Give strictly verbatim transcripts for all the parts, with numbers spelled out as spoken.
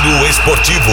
Giro Esportivo.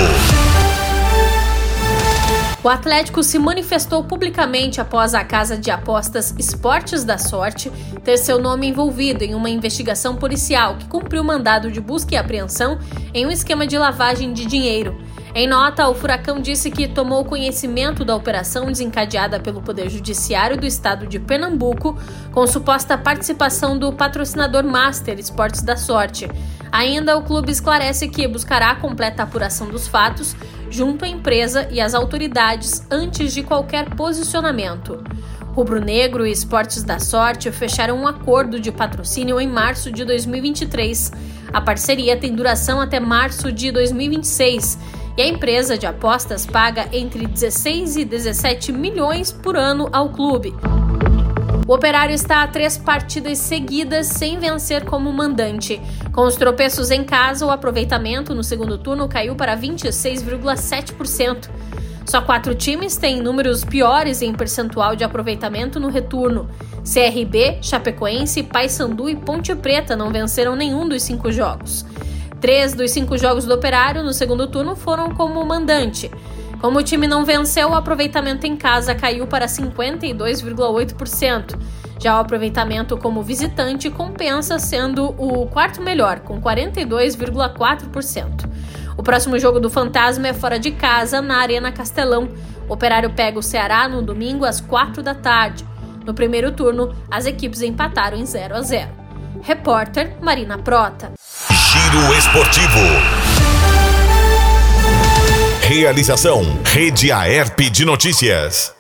O Atlético se manifestou publicamente após a casa de apostas Esportes da Sorte ter seu nome envolvido em uma investigação policial que cumpriu mandado de busca e apreensão em um esquema de lavagem de dinheiro. Em nota, o Furacão disse que tomou conhecimento da operação desencadeada pelo Poder Judiciário do Estado de Pernambuco com suposta participação do patrocinador Master Esportes da Sorte. Ainda, o clube esclarece que buscará a completa apuração dos fatos junto à empresa e às autoridades antes de qualquer posicionamento. Rubro-Negro e Esportes da Sorte fecharam um acordo de patrocínio em março de dois mil e vinte e três. A parceria tem duração até março de dois mil e vinte e seis e a empresa de apostas paga entre dezesseis e dezessete milhões por ano ao clube. O Operário está a três partidas seguidas sem vencer como mandante. Com os tropeços em casa, o aproveitamento no segundo turno caiu para vinte e seis vírgula sete por cento. Só quatro times têm números piores em percentual de aproveitamento no retorno. C R B, Chapecoense, Paysandu e Ponte Preta não venceram nenhum dos cinco jogos. Três dos cinco jogos do Operário no segundo turno foram como mandante. Como o time não venceu, o aproveitamento em casa caiu para cinquenta e dois vírgula oito por cento. Já o aproveitamento como visitante compensa, sendo o quarto melhor, com quarenta e dois vírgula quatro por cento. O próximo jogo do Fantasma é fora de casa, na Arena Castelão. O Operário pega o Ceará no domingo às quatro da tarde. No primeiro turno, as equipes empataram em zero a zero. Repórter Marina Prota. Giro Esportivo. Realização Rede Aerp de Notícias.